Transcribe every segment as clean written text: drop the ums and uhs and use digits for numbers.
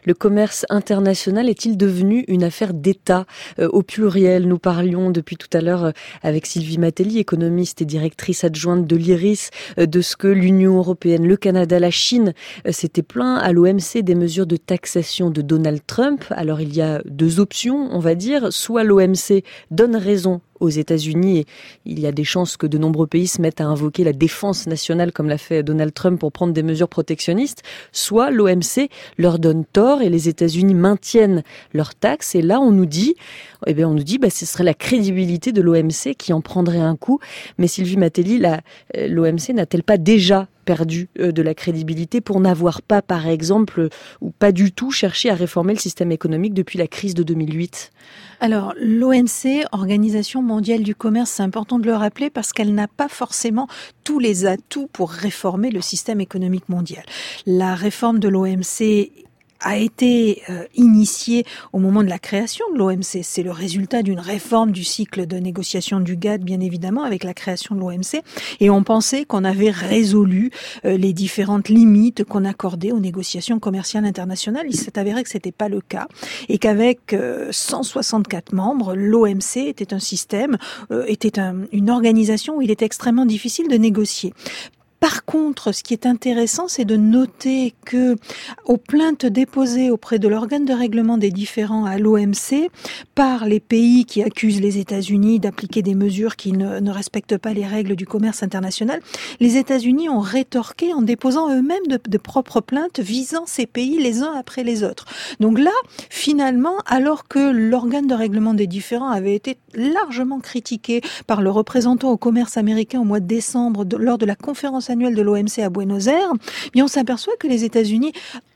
Le commerce international est-il devenu une affaire d'État au pluriel? Nous parlions depuis tout à l'heure avec Sylvie Matelli, économiste et directrice adjointe de l'IRIS, de ce que l'Union européenne, le Canada, la Chine s'étaient plaints à l'OMC des mesures de taxation de Donald Trump. Alors il y a deux options, on va dire. Soit l'OMC donne raison aux États-Unis et il y a des chances que de nombreux pays se mettent à invoquer la défense nationale comme l'a fait Donald Trump pour prendre des mesures protectionnistes, soit l'OMC leur donne tort et les États-Unis maintiennent leurs taxes. Et là, on nous dit, ce serait la crédibilité de l'OMC qui en prendrait un coup. Mais Sylvie Matelli, l'OMC n'a-t-elle pas déjà perdu de la crédibilité pour n'avoir pas, par exemple, ou pas du tout cherché à réformer le système économique depuis la crise de 2008 ? Alors, l'OMC, Organisation mondiale du commerce, c'est important de le rappeler parce qu'elle n'a pas forcément tous les atouts pour réformer le système économique mondial. La réforme de l'OMC a été initiée au moment de la création de l'OMC. C'est le résultat d'une réforme du cycle de négociation du GATT, bien évidemment, avec la création de l'OMC. Et on pensait qu'on avait résolu les différentes limites qu'on accordait aux négociations commerciales internationales. Il s'est avéré que c'était pas le cas et qu'avec 164 membres, l'OMC était un système, une organisation où il était extrêmement difficile de négocier. Par contre, ce qui est intéressant, c'est de noter que aux plaintes déposées auprès de l'organe de règlement des différends à l'OMC par les pays qui accusent les États-Unis d'appliquer des mesures qui ne respectent pas les règles du commerce international, les États-Unis ont rétorqué en déposant eux-mêmes de propres plaintes visant ces pays les uns après les autres. Donc là, finalement, alors que l'organe de règlement des différends avait été largement critiqué par le représentant au commerce américain au mois de décembre lors de la conférence annuelle de l'OMC à Buenos Aires, on s'aperçoit que les États-Unis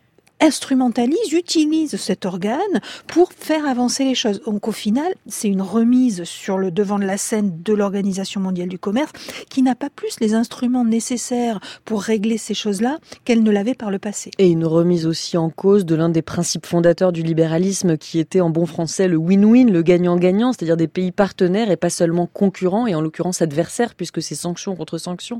utilisent cet organe pour faire avancer les choses. Donc au final, c'est une remise sur le devant de la scène de l'Organisation mondiale du commerce qui n'a pas plus les instruments nécessaires pour régler ces choses-là qu'elle ne l'avait par le passé. Et une remise aussi en cause de l'un des principes fondateurs du libéralisme qui était en bon français le win-win, le gagnant-gagnant, c'est-à-dire des pays partenaires et pas seulement concurrents et en l'occurrence adversaires puisque c'est sanctions contre sanctions.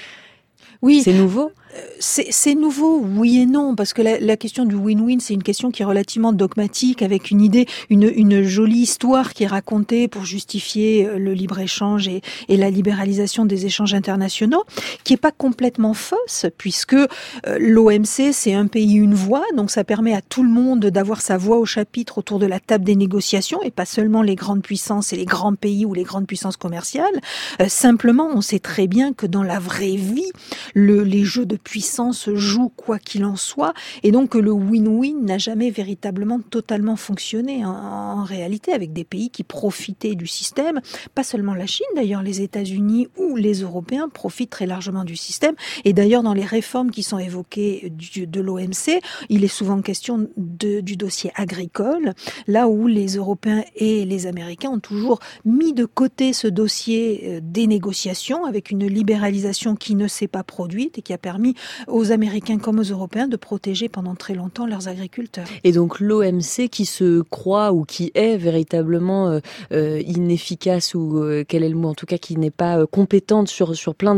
Oui. C'est nouveau ? C'est nouveau, oui et non, parce que la question du win-win, c'est une question qui est relativement dogmatique, avec une idée, une jolie histoire qui est racontée pour justifier le libre-échange et la libéralisation des échanges internationaux, qui est pas complètement fausse, puisque l'OMC, c'est un pays, une voix, donc ça permet à tout le monde d'avoir sa voix au chapitre autour de la table des négociations, et pas seulement les grandes puissances et les grands pays ou les grandes puissances commerciales. Simplement, on sait très bien que dans la vraie vie, les jeux de puissance joue quoi qu'il en soit, et donc le win-win n'a jamais véritablement totalement fonctionné en réalité, avec des pays qui profitaient du système, pas seulement la Chine d'ailleurs, les États-Unis ou les Européens profitent très largement du système, et d'ailleurs dans les réformes qui sont évoquées de l'OMC, il est souvent question du dossier agricole, là où les Européens et les Américains ont toujours mis de côté ce dossier des négociations, avec une libéralisation qui ne s'est pas produite et qui a permis aux Américains comme aux Européens de protéger pendant très longtemps leurs agriculteurs. Et donc l'OMC qui se croit ou qui est véritablement inefficace ou quel est le mot, en tout cas qui n'est pas compétente dans plein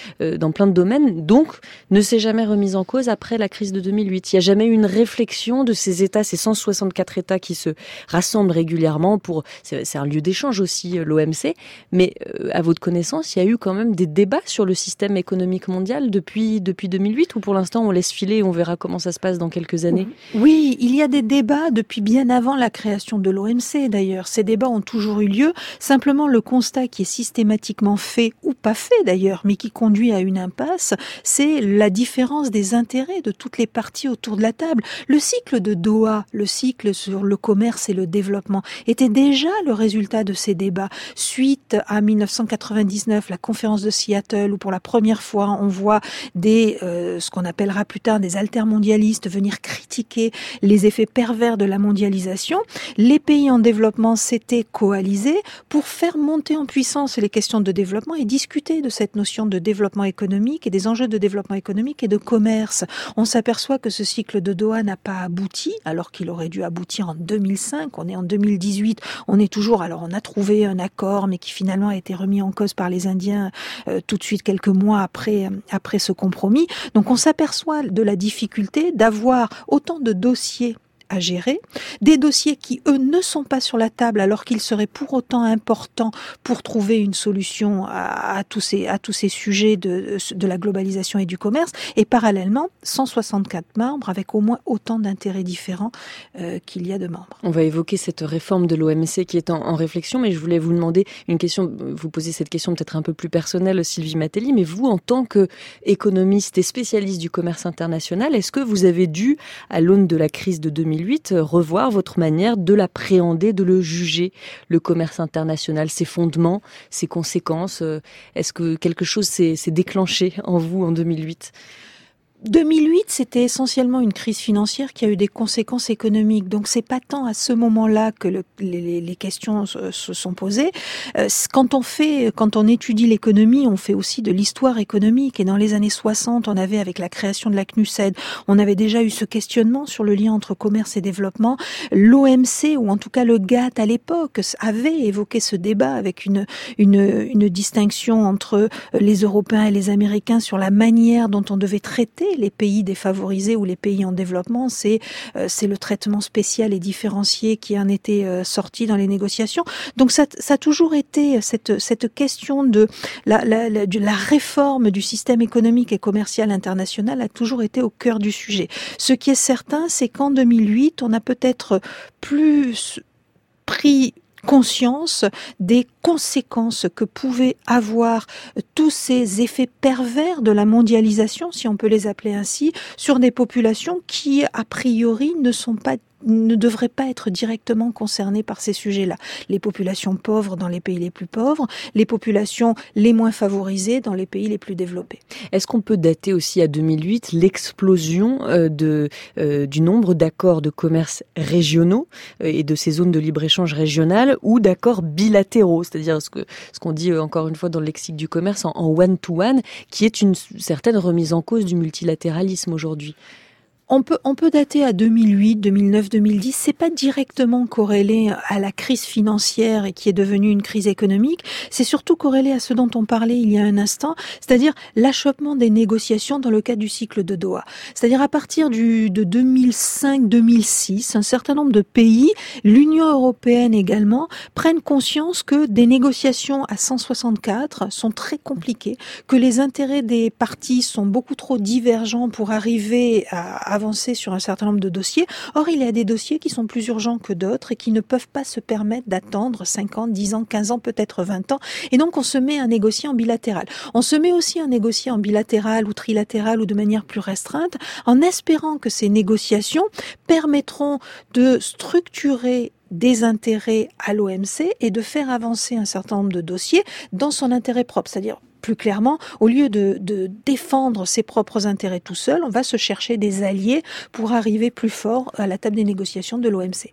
de domaines, donc ne s'est jamais remise en cause après la crise de 2008. Il n'y a jamais eu une réflexion de ces États, ces 164 États qui se rassemblent régulièrement c'est un lieu d'échange aussi l'OMC, mais à votre connaissance, il y a eu quand même des débats sur le système économique mondial depuis 2008 ou pour l'instant on laisse filer et on verra comment ça se passe dans quelques années? Oui, il y a des débats depuis bien avant la création de l'OMC d'ailleurs. Ces débats ont toujours eu lieu. Simplement le constat qui est systématiquement fait ou pas fait d'ailleurs, mais qui conduit à une impasse, c'est la différence des intérêts de toutes les parties autour de la table. Le cycle de Doha, le cycle sur le commerce et le développement, était déjà le résultat de ces débats. Suite à 1999, la conférence de Seattle, où pour la première fois on voit ce qu'on appellera plus tard des altermondialistes venir critiquer les effets pervers de la mondialisation, les pays en développement s'étaient coalisés pour faire monter en puissance les questions de développement et discuter de cette notion de développement économique et des enjeux de développement économique et de commerce. On s'aperçoit que ce cycle de Doha n'a pas abouti, alors qu'il aurait dû aboutir en 2005. On est en 2018, on a trouvé un accord, mais qui finalement a été remis en cause par les Indiens tout de suite quelques mois après ce compromis. Donc on s'aperçoit de la difficulté d'avoir autant de dossiers à gérer, des dossiers qui, eux, ne sont pas sur la table alors qu'ils seraient pour autant importants pour trouver une solution à tous ces sujets de la globalisation et du commerce, et parallèlement 164 membres avec au moins autant d'intérêts différents qu'il y a de membres. On va évoquer cette réforme de l'OMC qui est en réflexion, mais je voulais vous demander une question, vous posez cette question peut-être un peu plus personnelle, Sylvie Matelli, mais vous, en tant qu'économiste et spécialiste du commerce international, est-ce que vous avez dû, à l'aune de la crise de 2008, revoir votre manière de l'appréhender, de le juger, le commerce international, ses fondements, ses conséquences? Est-ce que quelque chose s'est déclenché en vous en 2008? 2008, c'était essentiellement une crise financière qui a eu des conséquences économiques. Donc, c'est pas tant à ce moment-là que les questions se sont posées. Quand on étudie l'économie, on fait aussi de l'histoire économique. Et dans les années 60, on avait, avec la création de la CNUSED, on avait déjà eu ce questionnement sur le lien entre commerce et développement. L'OMC, ou en tout cas le GATT à l'époque, avait évoqué ce débat avec une distinction entre les Européens et les Américains sur la manière dont on devait traiter les pays défavorisés ou les pays en développement. C'est le traitement spécial et différencié qui en était sorti dans les négociations. Donc ça a toujours été cette question de la réforme du système économique et commercial international a toujours été au cœur du sujet. Ce qui est certain, c'est qu'en 2008, on a peut-être plus pris conscience des conséquences que pouvaient avoir tous ces effets pervers de la mondialisation, si on peut les appeler ainsi, sur des populations qui, a priori, ne devraient pas être directement concernées par ces sujets-là. Les populations pauvres dans les pays les plus pauvres, les populations les moins favorisées dans les pays les plus développés. Est-ce qu'on peut dater aussi à 2008 l'explosion du nombre d'accords de commerce régionaux et de ces zones de libre-échange régionales ou d'accords bilatéraux, c'est-à-dire ce qu'on dit encore une fois dans le lexique du commerce en one-to-one, qui est une certaine remise en cause du multilatéralisme aujourd'hui? On peut dater à 2008, 2009, 2010. C'est pas directement corrélé à la crise financière et qui est devenue une crise économique. C'est surtout corrélé à ce dont on parlait il y a un instant, c'est-à-dire l'achoppement des négociations dans le cadre du cycle de Doha. C'est-à-dire à partir de 2005-2006, un certain nombre de pays, l'Union européenne également, prennent conscience que des négociations à 164 sont très compliquées, que les intérêts des parties sont beaucoup trop divergents pour arriver à avancer sur un certain nombre de dossiers. Or, il y a des dossiers qui sont plus urgents que d'autres et qui ne peuvent pas se permettre d'attendre 5 ans, 10 ans, 15 ans, peut-être 20 ans. Et donc, on se met à négocier en bilatéral. On se met aussi à négocier en bilatéral ou trilatéral ou de manière plus restreinte, en espérant que ces négociations permettront de structurer des intérêts à l'OMC et de faire avancer un certain nombre de dossiers dans son intérêt propre. C'est-à-dire, plus clairement, au lieu de défendre ses propres intérêts tout seul, on va se chercher des alliés pour arriver plus fort à la table des négociations de l'OMC.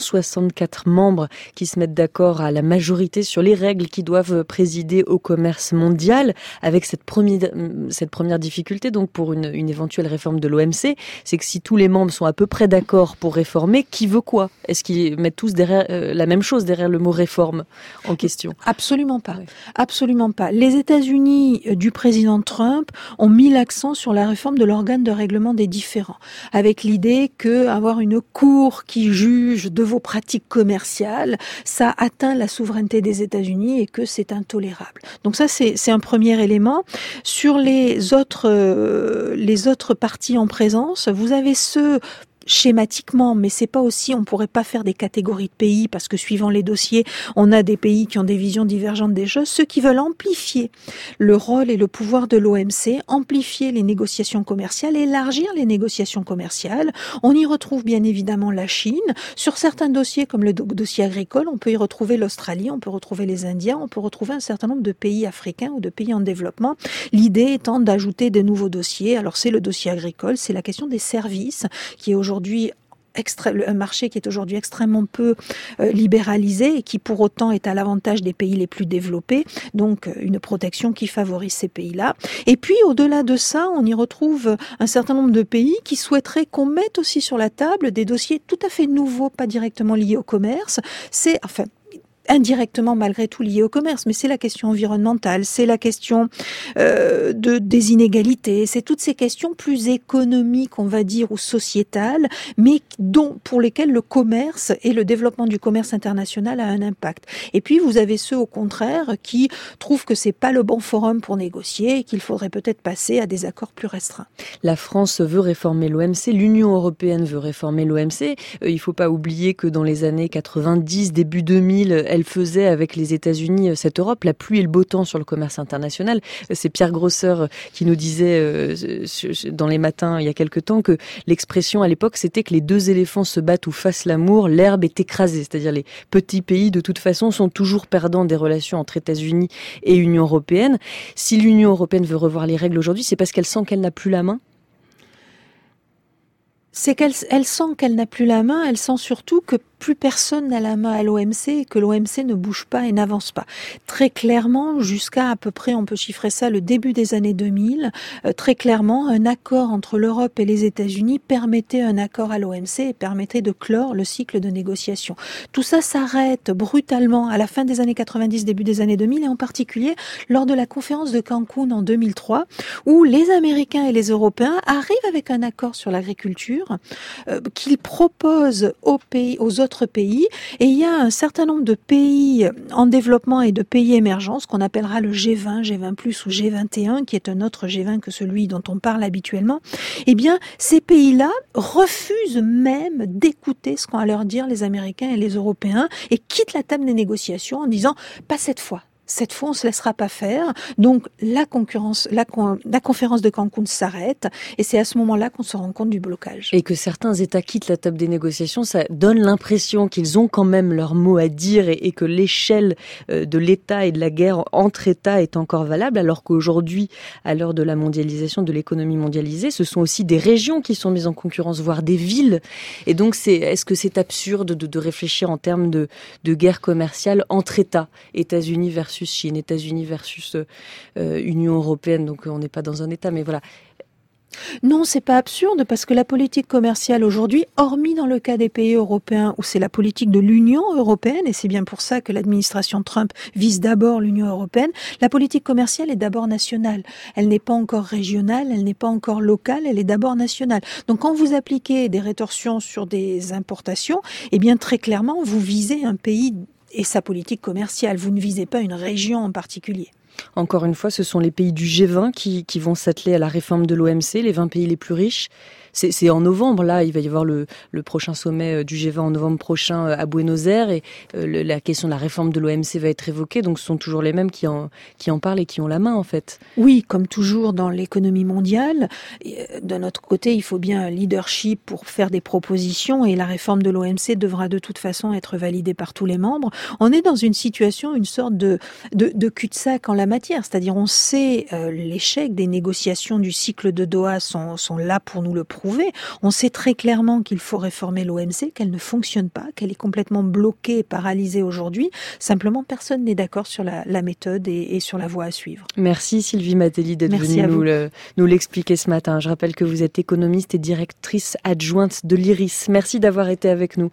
164 membres qui se mettent d'accord à la majorité sur les règles qui doivent présider au commerce mondial, avec cette première difficulté donc pour une éventuelle réforme de l'OMC, c'est que si tous les membres sont à peu près d'accord pour réformer, qui veut quoi? Est-ce qu'ils mettent tous derrière la même chose derrière le mot réforme en question? Absolument pas. Oui. Absolument pas. Les États-Unis du président Trump ont mis l'accent sur la réforme de l'organe de règlement des différends, avec l'idée que avoir une cour qui juge de vos pratiques commerciales, ça atteint la souveraineté des États-Unis et que c'est intolérable. Donc ça, c'est un premier élément. Sur les autres parties en présence, vous avez ceux schématiquement, mais c'est pas aussi, on pourrait pas faire des catégories de pays parce que suivant les dossiers, on a des pays qui ont des visions divergentes des choses, ceux qui veulent amplifier le rôle et le pouvoir de l'OMC, amplifier les négociations commerciales, élargir les négociations commerciales. On y retrouve bien évidemment la Chine. Sur certains dossiers, comme le dossier agricole, on peut y retrouver l'Australie, on peut retrouver les Indiens, on peut retrouver un certain nombre de pays africains ou de pays en développement. L'idée étant d'ajouter des nouveaux dossiers. Alors c'est le dossier agricole, c'est la question des services qui est aujourd'hui un marché qui est aujourd'hui extrêmement peu libéralisé et qui pour autant est à l'avantage des pays les plus développés, donc une protection qui favorise ces pays-là. Et puis au-delà de ça, on y retrouve un certain nombre de pays qui souhaiteraient qu'on mette aussi sur la table des dossiers tout à fait nouveaux, pas directement liés au commerce. indirectement malgré tout liées au commerce, mais c'est la question environnementale, c'est la question des inégalités, c'est toutes ces questions plus économiques, on va dire, ou sociétales, mais pour lesquelles le commerce et le développement du commerce international a un impact. Et puis vous avez ceux au contraire qui trouvent que c'est pas le bon forum pour négocier et qu'il faudrait peut-être passer à des accords plus restreints. La France veut réformer l'OMC, l'Union européenne veut réformer l'OMC. Il faut pas oublier que dans les années 90, début 2000, elle faisait avec les États-Unis cette Europe, la pluie et le beau temps sur le commerce international. C'est Pierre Grosseur qui nous disait dans les matins il y a quelque temps que l'expression à l'époque c'était que les deux éléphants se battent ou fassent l'amour, l'herbe est écrasée. C'est-à-dire les petits pays de toute façon sont toujours perdants des relations entre États-Unis et Union européenne. Si l'Union européenne veut revoir les règles aujourd'hui, c'est parce qu'elle sent qu'elle n'a plus la main? C'est qu'elle sent qu'elle n'a plus la main, elle sent surtout que plus personne n'a la main à l'OMC et que l'OMC ne bouge pas et n'avance pas. Très clairement, jusqu'à à peu près, on peut chiffrer ça, le début des années 2000, très clairement, un accord entre l'Europe et les États-Unis permettait un accord à l'OMC et permettait de clore le cycle de négociation. Tout ça s'arrête brutalement à la fin des années 90, début des années 2000 et en particulier lors de la conférence de Cancun en 2003 où les Américains et les Européens arrivent avec un accord sur l'agriculture qu'ils proposent aux autres pays, et il y a un certain nombre de pays en développement et de pays émergents, ce qu'on appellera le G20, G20+, ou G21, qui est un autre G20 que celui dont on parle habituellement. Eh bien, ces pays-là refusent même d'écouter ce qu'ont à leur dire les Américains et les Européens et quittent la table des négociations en disant « pas cette fois ». Cette fois, on se laissera pas faire. Donc, la conférence de Cancun s'arrête et c'est à ce moment-là qu'on se rend compte du blocage. Et que certains États quittent la table des négociations, ça donne l'impression qu'ils ont quand même leur mot à dire et que l'échelle de l'État et de la guerre entre États est encore valable, alors qu'aujourd'hui, à l'heure de la mondialisation, de l'économie mondialisée, ce sont aussi des régions qui sont mises en concurrence, voire des villes. Et donc, est-ce que c'est absurde de réfléchir en termes de guerre commerciale entre États, États-Unis versus Chine, États-Unis versus Union européenne, donc on n'est pas dans un État, mais voilà. Non, c'est pas absurde parce que la politique commerciale aujourd'hui, hormis dans le cas des pays européens où c'est la politique de l'Union européenne, et c'est bien pour ça que l'administration Trump vise d'abord l'Union européenne, la politique commerciale est d'abord nationale. Elle n'est pas encore régionale, elle n'est pas encore locale, elle est d'abord nationale. Donc quand vous appliquez des rétorsions sur des importations, eh bien très clairement, vous visez un pays et sa politique commerciale. Vous ne visez pas une région en particulier. Encore une fois, ce sont les pays du G20 qui vont s'atteler à la réforme de l'OMC, les 20 pays les plus riches. C'est en novembre, là, il va y avoir le prochain sommet du G20 en novembre prochain à Buenos Aires et la question de la réforme de l'OMC va être évoquée, donc ce sont toujours les mêmes qui en parlent et qui ont la main en fait. Oui, comme toujours dans l'économie mondiale, d'un autre côté, il faut bien un leadership pour faire des propositions et la réforme de l'OMC devra de toute façon être validée par tous les membres. On est dans une situation, une sorte de cul-de-sac en la matière, c'est-à-dire on sait l'échec des négociations du cycle de Doha sont là pour nous le prouver. On sait très clairement qu'il faut réformer l'OMC, qu'elle ne fonctionne pas, qu'elle est complètement bloquée, paralysée aujourd'hui. Simplement, personne n'est d'accord sur la méthode et sur la voie à suivre. Merci Sylvie Matelli d'être venue nous l'expliquer ce matin. Je rappelle que vous êtes économiste et directrice adjointe de l'IRIS. Merci d'avoir été avec nous.